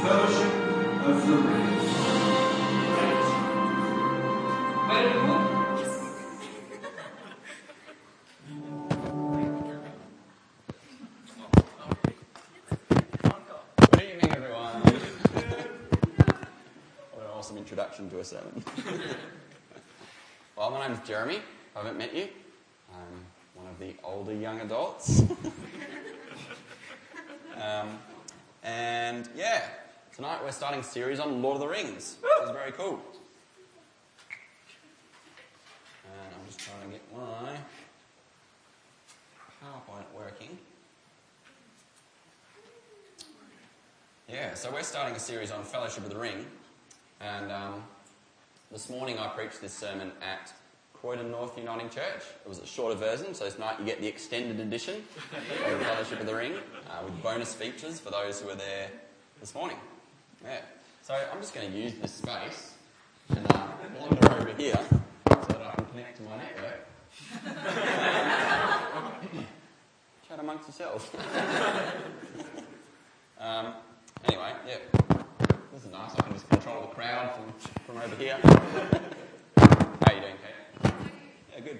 Fellowship of the Ring. Good evening, everyone. What an awesome introduction to a sermon. Well, my name's Jeremy. I haven't met you. I'm one of the older young adults. And yeah, tonight we're starting a series on Lord of the Rings, which is very cool. And I'm just trying to get my PowerPoint working. Yeah, so we're starting a series on Fellowship of the Ring, and this morning I preached this sermon at Croydon North Uniting Church. It was a shorter version, so tonight you get the extended edition of Fellowship of the Ring with bonus features for those who were there this morning. Yeah, so I'm just going to use this space and wander over here so that I can connect to my network. Chat amongst yourselves. Anyway, yeah, this is nice. I can just control the crowd from over here. How are you doing, Kate? Yeah, good.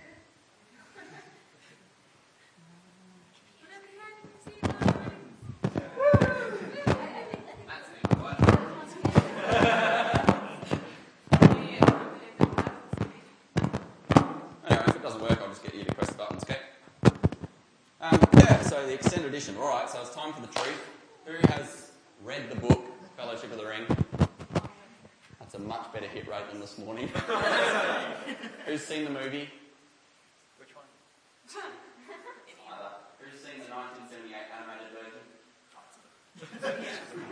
Anyway, if it doesn't work, I'll just get you to press the buttons, okay? Yeah, so the extended edition. All right, so it's time for the truth. Who has read the book, Fellowship of the Ring? That's a much better hit rate than this morning. Who's seen the movie? Which one? Who's seen the 1978 animated version?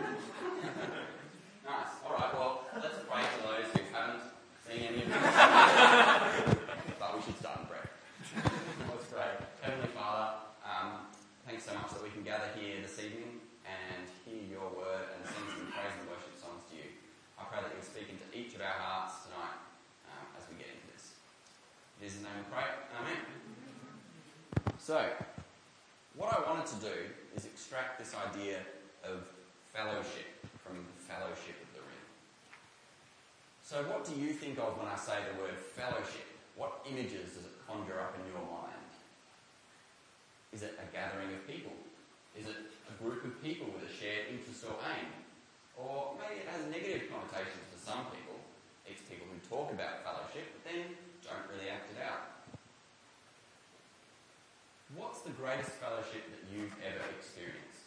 Nice. All right, well, let's pray for those who haven't seen any of this. But we should start in prayer. Let's pray. Heavenly Father, thanks so much that we can gather here this evening and hear your word and sing some praise and worship songs to you. I pray that you'll speak into each of our hearts tonight as we get into this. In Jesus' name we pray. Amen. So, what I wanted to do is extract this idea of fellowship from the Fellowship of the Ring. So what do you think of when I say the word fellowship? What images does it conjure up in your mind? Is it a gathering of people? Is it a group of people with a shared interest or aim? Or maybe it has negative connotations for some people. It's people who talk about fellowship but then don't really act it out. What's the greatest fellowship that you've ever experienced?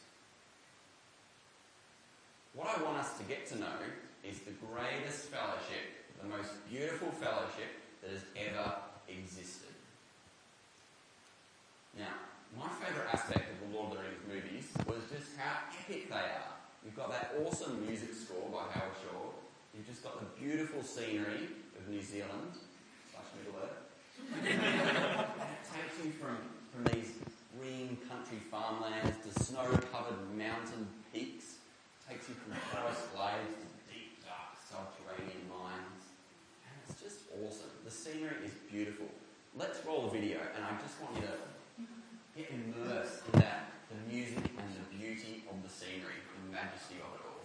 What I want us to get to know is the greatest fellowship, the most beautiful fellowship that has ever existed. Now, my favourite aspect of the Lord of the Rings movies was just how epic they are. You've got that awesome music score by Howard Shore. You've just got the beautiful scenery of New Zealand / Middle Earth. And it takes you from these green country farmlands to snow-covered mountain peaks. It takes you from forest glades to deep, dark subterranean mines. And it's just awesome. The scenery is beautiful. Let's roll the video, and I just want you to get immersed in that, the music and the beauty of the scenery, the majesty of it all.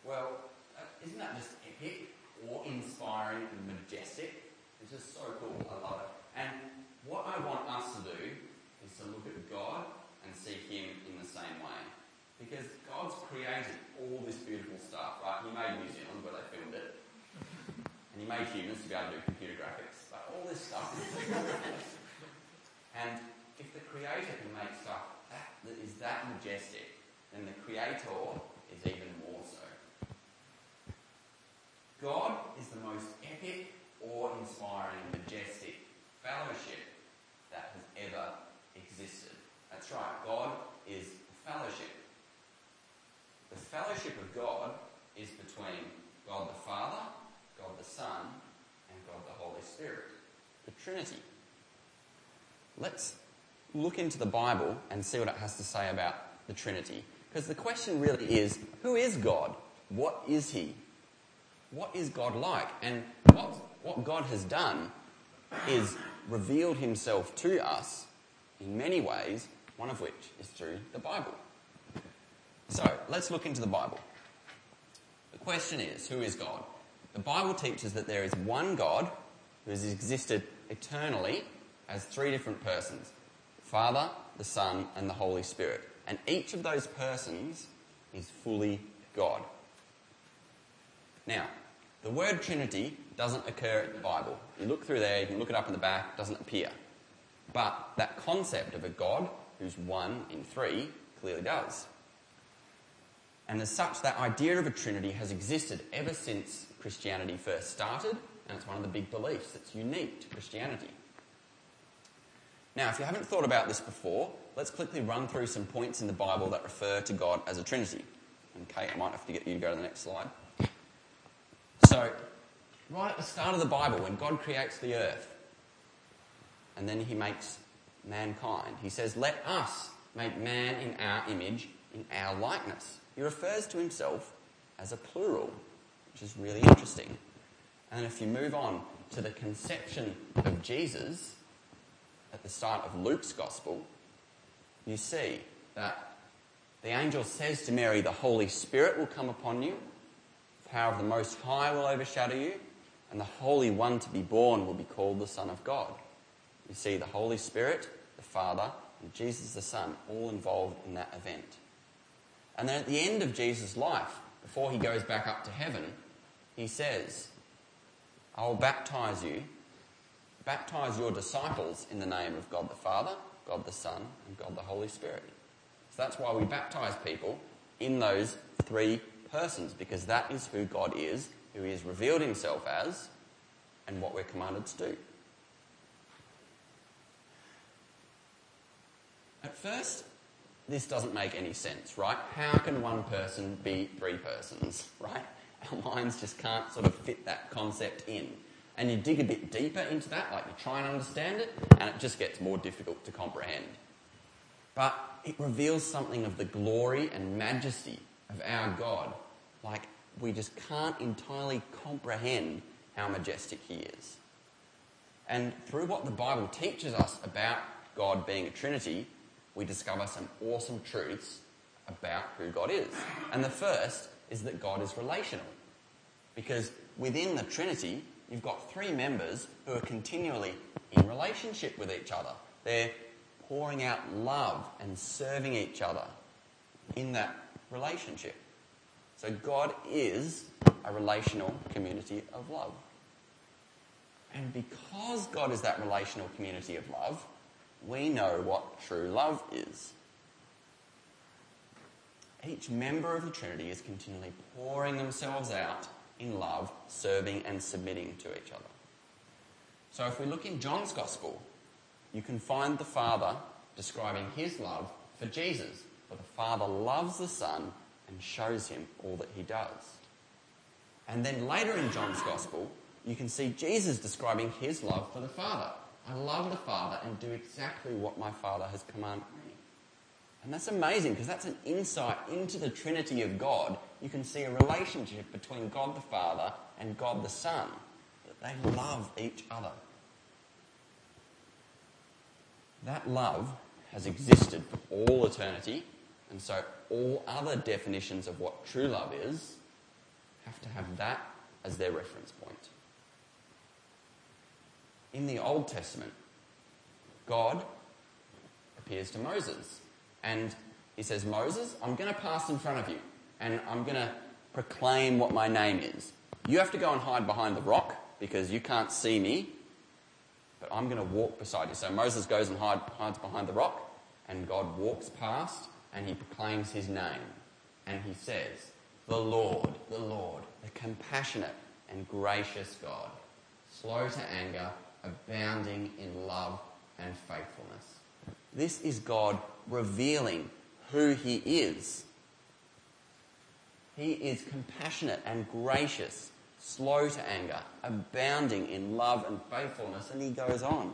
Well, isn't that just epic, awe-inspiring and majestic? It's just so cool. I love it. And what I want us to do is to look at God and see Him in the same way. Because God's created all this beautiful stuff, right? He made New Zealand where they filmed it. And He made humans to be able to do computer graphics. But all this stuff is and if the Creator can make stuff that is that majestic, then the Creator is even more so. God is the most epic, awe-inspiring, majestic fellowship that has ever existed. That's right, God is fellowship. The fellowship of God is between God the Father, God the Son, and God the Holy Spirit. The Trinity. Let's look into the Bible and see what it has to say about the Trinity. Because the question really is, who is God? What is He? What is God like? And what God has done is revealed Himself to us in many ways, one of which is through the Bible. So, let's look into the Bible. The question is, who is God? The Bible teaches that there is one God who has existed eternally as three different persons: the Father, the Son, and the Holy Spirit. And each of those persons is fully God. Now, the word Trinity doesn't occur in the Bible. You look through there, you can look it up in the back, it doesn't appear. But that concept of a God who's one in three clearly does. And as such, that idea of a Trinity has existed ever since Christianity first started, and it's one of the big beliefs that's unique to Christianity. Now, if you haven't thought about this before, let's quickly run through some points in the Bible that refer to God as a Trinity. And Kate, I might have to get you to go to the next slide. So, right at the start of the Bible, when God creates the earth, and then He makes mankind, He says, "Let us make man in our image, in our likeness." He refers to Himself as a plural, which is really interesting. And if you move on to the conception of Jesus, at the start of Luke's Gospel, you see that the angel says to Mary, "The Holy Spirit will come upon you, the power of the Most High will overshadow you, and the Holy One to be born will be called the Son of God." You see the Holy Spirit, the Father, and Jesus the Son all involved in that event. And then at the end of Jesus' life, before He goes back up to heaven, He says, "I will baptize your disciples in the name of God the Father, God the Son, and God the Holy Spirit." So that's why we baptize people in those three persons, because that is who God is, who He has revealed Himself as, and what we're commanded to do. At first, this doesn't make any sense, right? How can one person be three persons, right? Our minds just can't sort of fit that concept in. And you dig a bit deeper into that, like you try and understand it, and it just gets more difficult to comprehend. But it reveals something of the glory and majesty of our God. Like, we just can't entirely comprehend how majestic He is. And through what the Bible teaches us about God being a Trinity, we discover some awesome truths about who God is. And the first is that God is relational. Because within the Trinity, you've got three members who are continually in relationship with each other. They're pouring out love and serving each other in that relationship. So God is a relational community of love. And because God is that relational community of love, we know what true love is. Each member of the Trinity is continually pouring themselves out in love, serving and submitting to each other. So if we look in John's Gospel, you can find the Father describing His love for Jesus. For the Father loves the Son and shows Him all that He does. And then later in John's Gospel, you can see Jesus describing His love for the Father. "I love the Father and do exactly what my Father has commanded me." And that's amazing, because that's an insight into the Trinity of God. You can see a relationship between God the Father and God the Son, that they love each other. That love has existed for all eternity, and so all other definitions of what true love is have to have that as their reference point. In the Old Testament, God appears to Moses and he says, Moses, I'm going to pass in front of you and I'm going to proclaim what my name is. You have to go and hide behind the rock because you can't see me, but I'm going to walk beside you. So Moses goes and hides behind the rock, and God walks past and he proclaims his name. And he says, the Lord, the compassionate and gracious God, slow to anger, abounding in love and faithfulness. This is God revealing who he is. He is compassionate and gracious, slow to anger, abounding in love and faithfulness, and he goes on.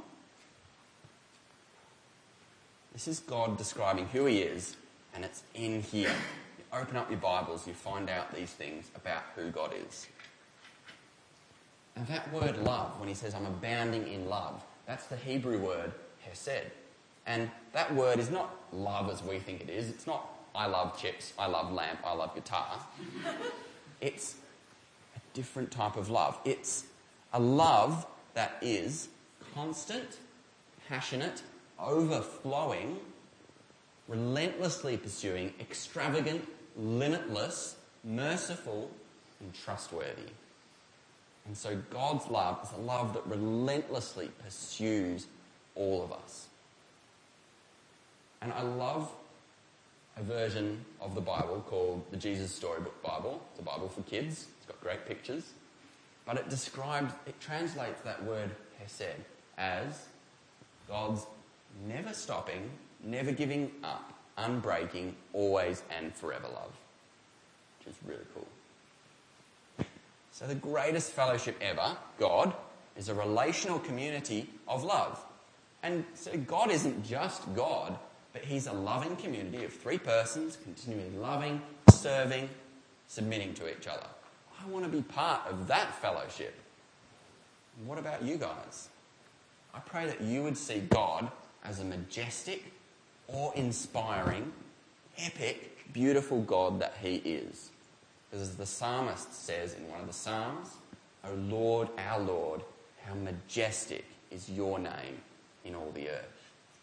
This is God describing who he is, and it's in here. You open up your Bibles, you find out these things about who God is. And that word love, when he says, I'm abounding in love, that's the Hebrew word hesed. And that word is not love as we think it is. It's not, I love chips, I love lamp, I love guitar. It's a different type of love. It's a love that is constant, passionate, overflowing, relentlessly pursuing, extravagant, limitless, merciful, and trustworthy. And so God's love is a love that relentlessly pursues all of us. And I love a version of the Bible called the Jesus Storybook Bible. It's a Bible for kids. It's got great pictures. But it translates that word hesed as God's never stopping, never giving up, unbreaking, always and forever love. Which is really cool. So the greatest fellowship ever, God, is a relational community of love. And so God isn't just God, but he's a loving community of three persons, continually loving, serving, submitting to each other. I want to be part of that fellowship. And what about you guys? I pray that you would see God as a majestic, awe-inspiring, epic, beautiful God that he is. Because as the psalmist says in one of the psalms, O Lord, our Lord, how majestic is your name in all the earth.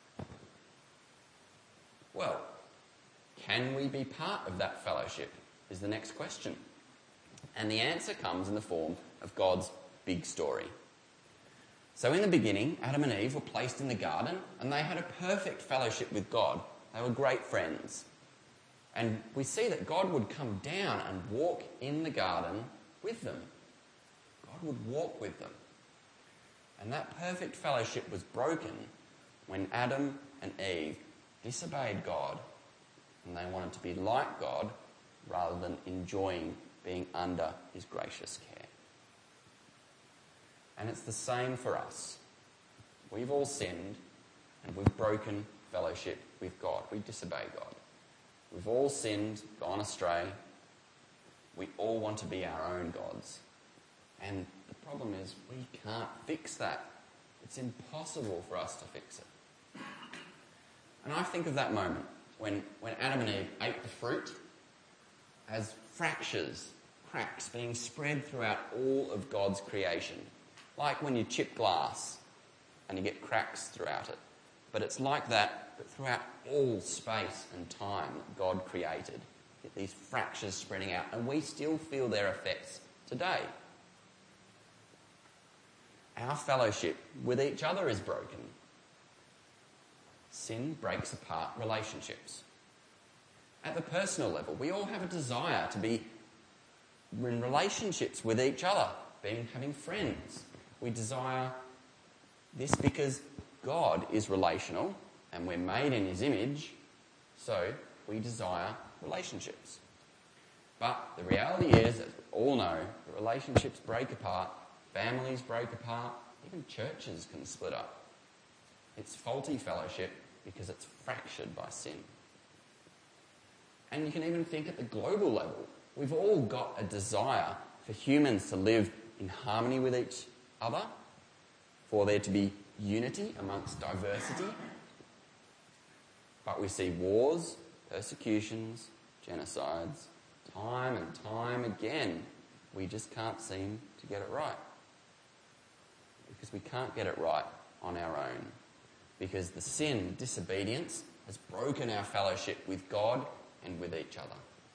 Well, can we be part of that fellowship is the next question. And the answer comes in the form of God's big story. So in the beginning, Adam and Eve were placed in the garden and they had a perfect fellowship with God. They were great friends. And we see that God would come down and walk in the garden with them. God would walk with them. And that perfect fellowship was broken when Adam and Eve disobeyed God and they wanted to be like God rather than enjoying being under his gracious care. And it's the same for us. We've all sinned and we've broken fellowship with God. We disobey God. We've all sinned, gone astray. We all want to be our own gods. And the problem is we can't fix that. It's impossible for us to fix it. And I think of that moment when Adam and Eve ate the fruit as fractures, cracks being spread throughout all of God's creation. Like when you chip glass and you get cracks throughout it. But it's like that, but throughout all space and time that God created. Get these fractures spreading out, and we still feel their effects today. Our fellowship with each other is broken. Sin breaks apart relationships. At the personal level, we all have a desire to be in relationships with each other, having friends. We desire this because God is relational and we're made in his image, so we desire relationships. But the reality is, as we all know, that relationships break apart, families break apart, even churches can split up. It's faulty fellowship because it's fractured by sin. And you can even think at the global level. We've all got a desire for humans to live in harmony with each other, for there to be unity amongst diversity. But we see wars, persecutions, genocides, time and time again. we just can't seem to get it right. Because we can't get it right on our own. Because the sin, disobedience, has broken our fellowship with God and with each other.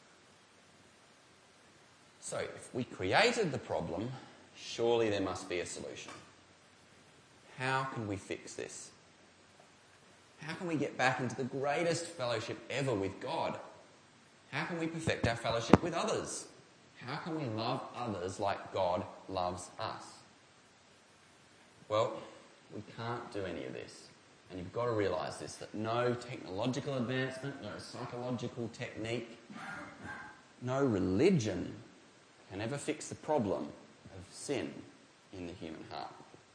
So if we created the problem, surely there must be a solution. How can we fix this? How can we get back into the greatest fellowship ever with God? How can we perfect our fellowship with others? How can we love others like God loves us? Well, we can't do any of this. And you've got to realise this, that no technological advancement, no psychological technique, no religion can ever fix the problem of sin in the human heart.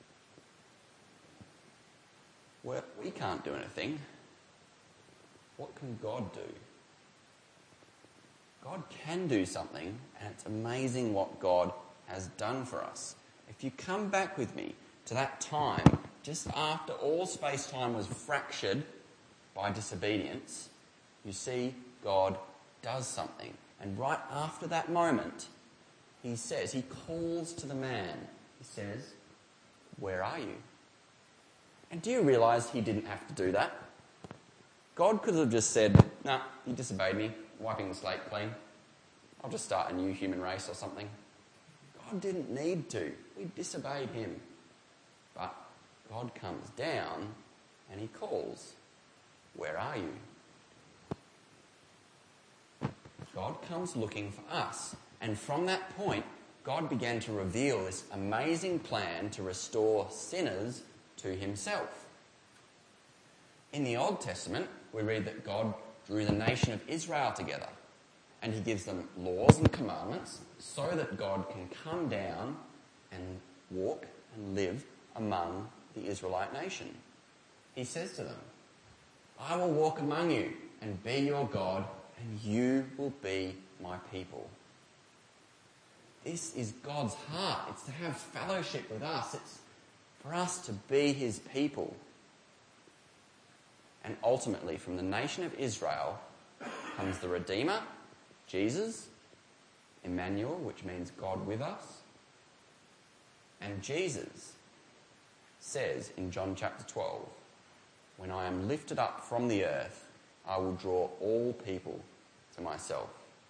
Well, we can't do anything. What can God do? God can do something, and it's amazing what God has done for us. If you come back with me to that time, just after all space-time was fractured by disobedience, you see God does something. And right after that moment, he calls to the man. He says, "Where are you?" And do you realise he didn't have to do that? God could have just said, "Nah, you disobeyed me, wiping the slate clean. I'll just start a new human race or something." God didn't need to. We disobeyed him. But God comes down and he calls, "Where are you?" God comes looking for us. And from that point, God began to reveal this amazing plan to restore sinners to himself. In the Old Testament, we read that God drew the nation of Israel together, and he gives them laws and commandments so that God can come down and walk and live among the Israelite nation. He says to them, "I will walk among you and be your God, and you will be my people." This is God's heart. It's to have fellowship with us. It's for us to be his people. And ultimately, from the nation of Israel comes the Redeemer, Jesus, Emmanuel, which means God with us. And Jesus says in John chapter 12, "When I am lifted up from the earth, I will draw all people to myself."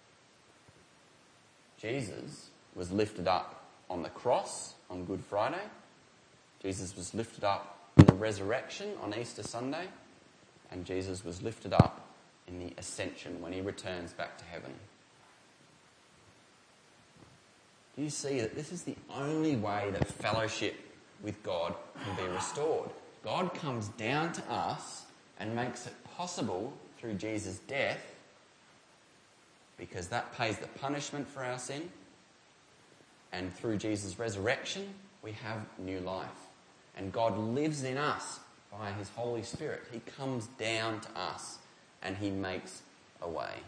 Jesus was lifted up on the cross on Good Friday. Jesus was lifted up in the resurrection on Easter Sunday. And Jesus was lifted up in the ascension when he returns back to heaven. Do you see that this is the only way that fellowship with God can be restored? God comes down to us and makes it possible through Jesus' death, because that pays the punishment for our sin. And through Jesus' resurrection, we have new life. And God lives in us by his Holy Spirit. He comes down to us and he makes a way.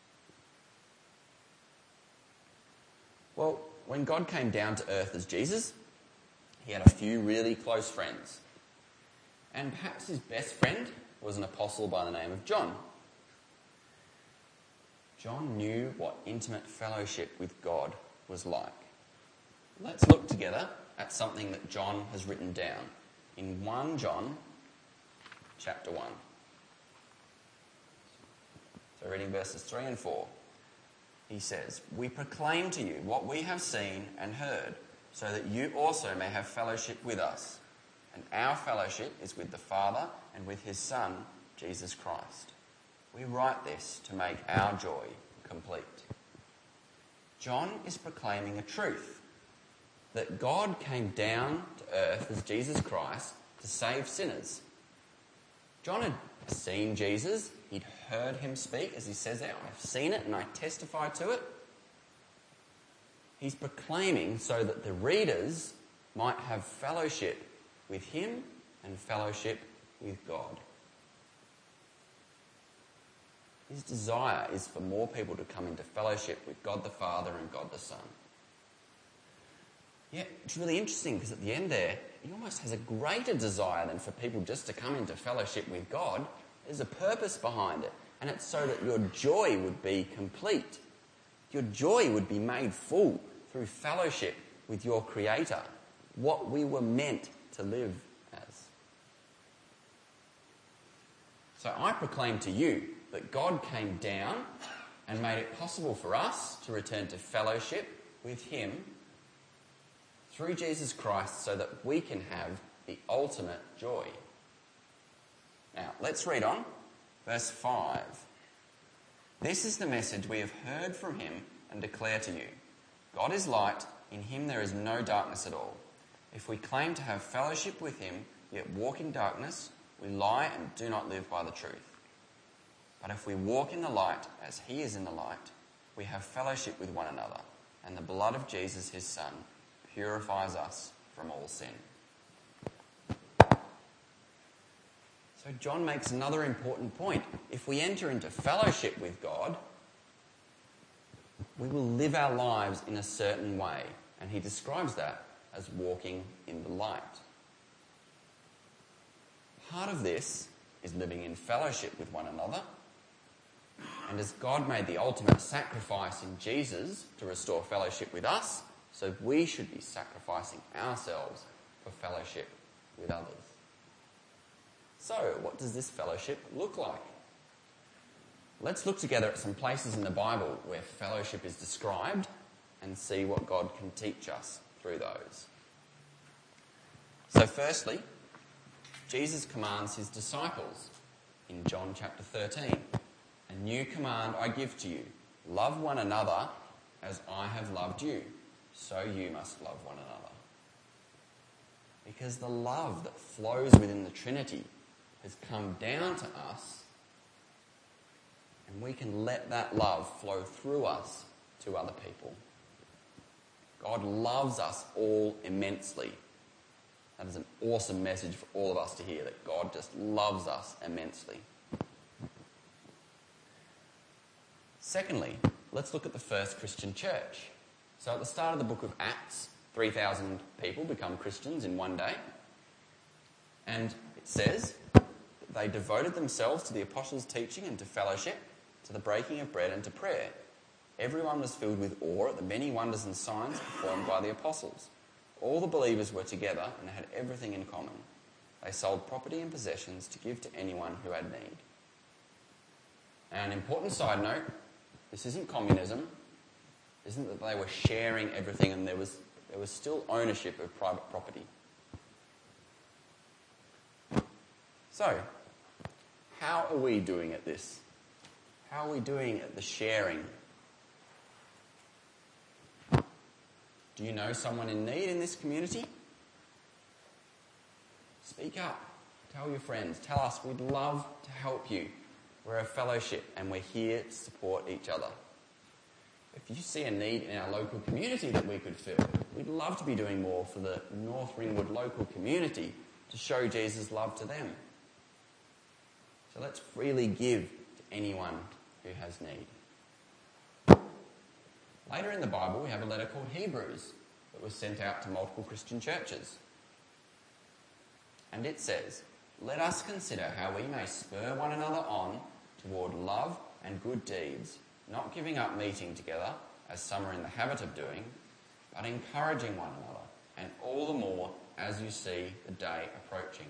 Well, when God came down to earth as Jesus, he had a few really close friends. And perhaps his best friend was an apostle by the name of John. John knew what intimate fellowship with God was like. Let's look together at something that John has written down in 1 John chapter 1. So reading verses 3 and 4. He says, "We proclaim to you what we have seen and heard, so that you also may have fellowship with us. And our fellowship is with the Father and with his Son, Jesus Christ. We write this to make our joy complete." John is proclaiming a truth, that God came down to earth as Jesus Christ to save sinners. John had seen Jesus. He'd heard him speak, as he says there. "I've seen it and I testify to it." He's proclaiming so that the readers might have fellowship with him and fellowship with God. His desire is for more people to come into fellowship with God the Father and God the Son. Yeah, it's really interesting because at the end there, he almost has a greater desire than for people just to come into fellowship with God. There's a purpose behind it, and it's so that your joy would be complete. Your joy would be made full through fellowship with your Creator, what we were meant to live as. So I proclaim to you that God came down and made it possible for us to return to fellowship with him through Jesus Christ so that we can have the ultimate joy. Now, let's read on. Verse 5. This is the message we have heard from him and declare to you. God is light, in him there is no darkness at all. If we claim to have fellowship with him, yet walk in darkness, we lie and do not live by the truth. But if we walk in the light as he is in the light, we have fellowship with one another, and the blood of Jesus, his Son, purifies us from all sin. So John makes another important point. If we enter into fellowship with God, we will live our lives in a certain way. And he describes that as walking in the light. Part of this is living in fellowship with one another. And as God made the ultimate sacrifice in Jesus to restore fellowship with us, so we should be sacrificing ourselves for fellowship with others. So, what does this fellowship look like? Let's look together at some places in the Bible where fellowship is described and see what God can teach us through those. So firstly, Jesus commands his disciples in John chapter 13. A new command I give to you. Love one another as I have loved you. So you must love one another. Because the love that flows within the Trinity has come down to us, and we can let that love flow through us to other people. God loves us all immensely. That is an awesome message for all of us to hear, that God just loves us immensely. Secondly, let's look at the first Christian church. So at the start of the book of Acts, 3,000 people become Christians in one day. And it says that they devoted themselves to the apostles' teaching and to fellowship, to the breaking of bread and to prayer. Everyone was filled with awe at the many wonders and signs performed by the apostles. All the believers were together and had everything in common. They sold property and possessions to give to anyone who had need. And an important side note, this isn't communism. It isn't that they were sharing everything and there was still ownership of private property. So, how are we doing at this? How are we doing at the sharing? Do you know someone in need in this community? Speak up. Tell your friends. Tell us. We'd love to help you. We're a fellowship and we're here to support each other. If you see a need in our local community that we could fill, we'd love to be doing more for the North Ringwood local community to show Jesus' love to them. So let's freely give to anyone who has need. Later in the Bible, we have a letter called Hebrews that was sent out to multiple Christian churches. And it says, "Let us consider how we may spur one another on toward love and good deeds, not giving up meeting together, as some are in the habit of doing, but encouraging one another, and all the more as you see the day approaching."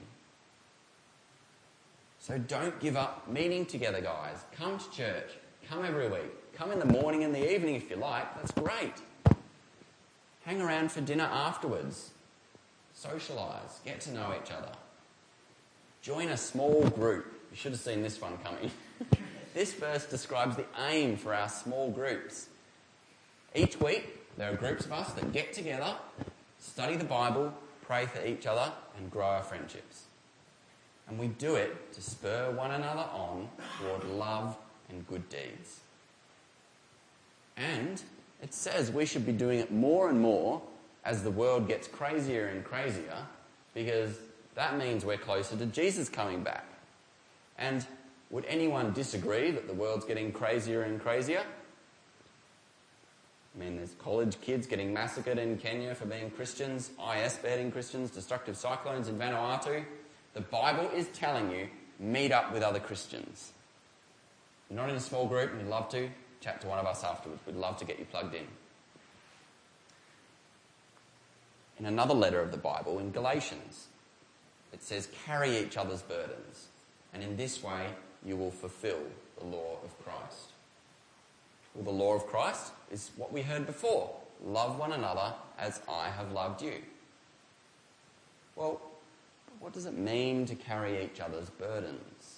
So don't give up meeting together, guys. Come to church. Come every week. Come in the morning and the evening if you like. That's great. Hang around for dinner afterwards. Socialise. Get to know each other. Join a small group. You should have seen this one coming. This verse describes the aim for our small groups. Each week, there are groups of us that get together, study the Bible, pray for each other, and grow our friendships. And we do it to spur one another on toward love and good deeds. And it says we should be doing it more and more as the world gets crazier and crazier, because that means we're closer to Jesus coming back. And would anyone disagree that the world's getting crazier and crazier? I mean, there's college kids getting massacred in Kenya for being Christians, IS beheading Christians, destructive cyclones in Vanuatu. The Bible is telling you, meet up with other Christians. If you're not in a small group and you'd love to, chat to one of us afterwards. We'd love to get you plugged in. in another letter of the Bible, in Galatians. It says, carry each other's burdens, and in this way you will fulfill the law of Christ. Well, the law of Christ is what we heard before. Love one another as I have loved you. Well, what does it mean to carry each other's burdens?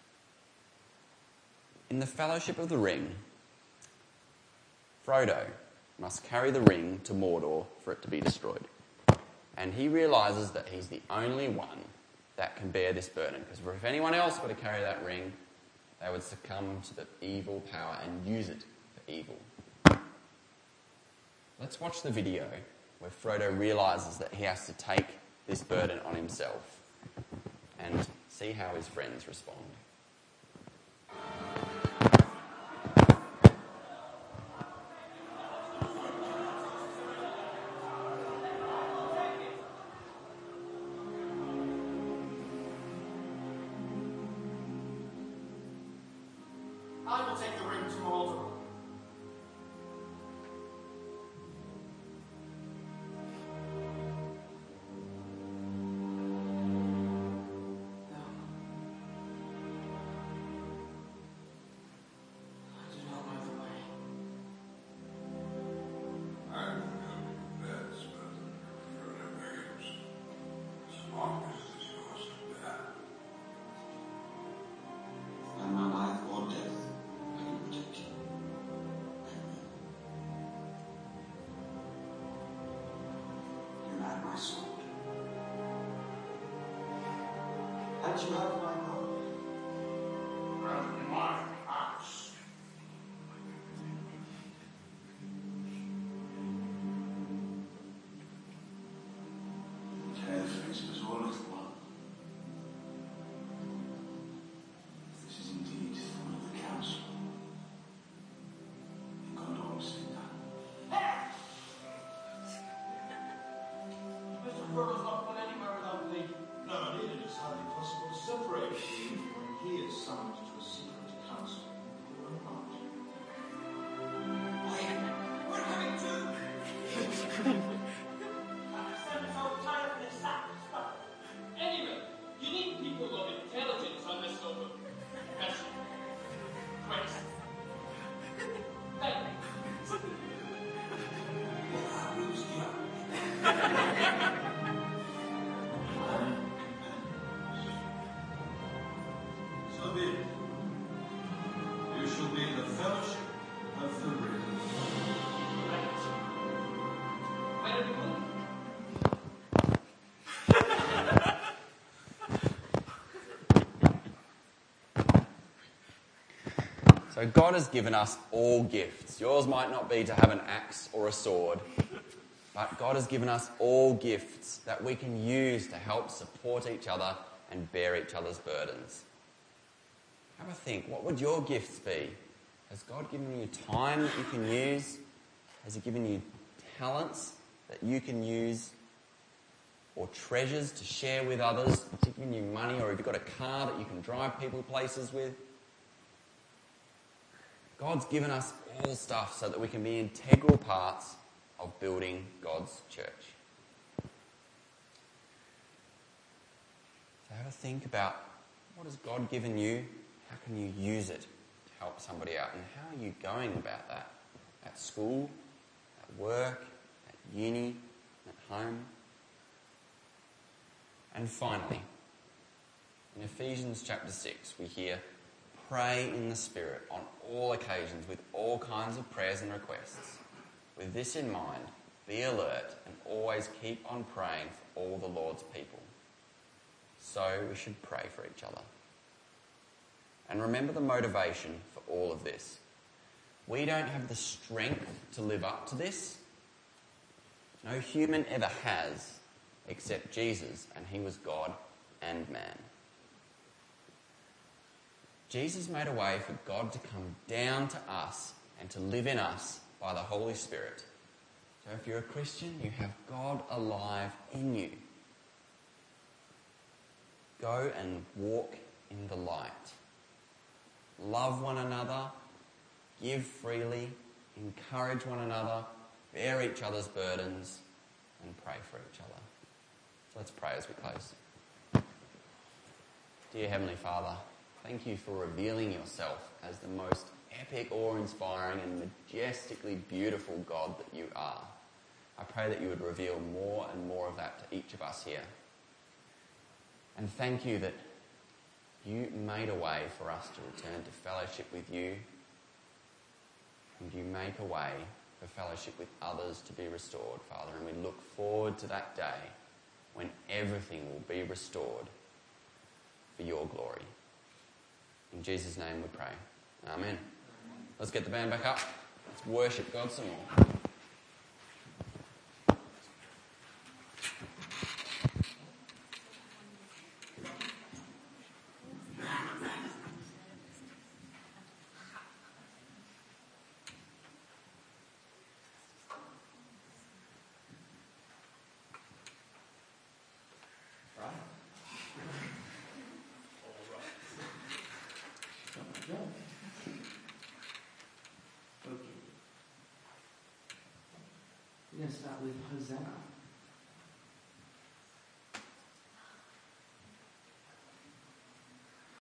In the Fellowship of the Ring, Frodo must carry the ring to Mordor for it to be destroyed. And he realises that he's the only one that can bear this burden. Because if anyone else were to carry that ring, they would succumb to the evil power and use it for evil. Let's watch the video where Frodo realises that he has to take this burden on himself and see how his friends respond. I will take the ring to Mordor. My sword. And you have my love. And my axe. Tailface was always one. This is indeed one of the council. In Gondor's finger. Mr. Frodo's not going anywhere without me. No, indeed it is hardly possible to separate you when he is summoned to a secret council. You are not. We're coming too! I'm so tired of this stuff. Anyway, you need people of intelligence on this sort of profession. Quest. Thank you. Well, I lose you. So be it. You shall be the Fellowship of the Ring. Right. Where are we going? So God has given us all gifts. Yours might not be to have an axe or a sword, but God has given us all gifts that we can use to help support each other and bear each other's burdens. Have a think, what would your gifts be? Has God given you time that you can use? Has he given you talents that you can use? Or treasures to share with others? Has he given you money, or have you got a car that you can drive people places with? God's given us all stuff so that we can be integral parts of building God's church. So have a think about, what has God given you? How can you use it to help somebody out? And how are you going about that? At school, at work, at uni, at home? And finally, in Ephesians chapter 6, we hear, pray in the Spirit on all occasions with all kinds of prayers and requests. With this in mind, be alert and always keep on praying for all the Lord's people. So we should pray for each other. And remember the motivation for all of this. We don't have the strength to live up to this. No human ever has, except Jesus, and he was God and man. Jesus made a way for God to come down to us and to live in us by the Holy Spirit. So if you're a Christian, you have God alive in you. Go and walk in the light. Love one another, give freely, encourage one another, bear each other's burdens, and pray for each other. So let's pray as we close. Dear Heavenly Father, thank you for revealing yourself as the most epic, awe-inspiring and majestically beautiful God that you are. I pray that you would reveal more and more of that to each of us here. And thank you that you made a way for us to return to fellowship with you, and you make a way for fellowship with others to be restored, Father. And we look forward to that day when everything will be restored for your glory. In Jesus' name we pray. Amen. Let's get the band back up. Let's worship God some more. We're going to start with Hosanna.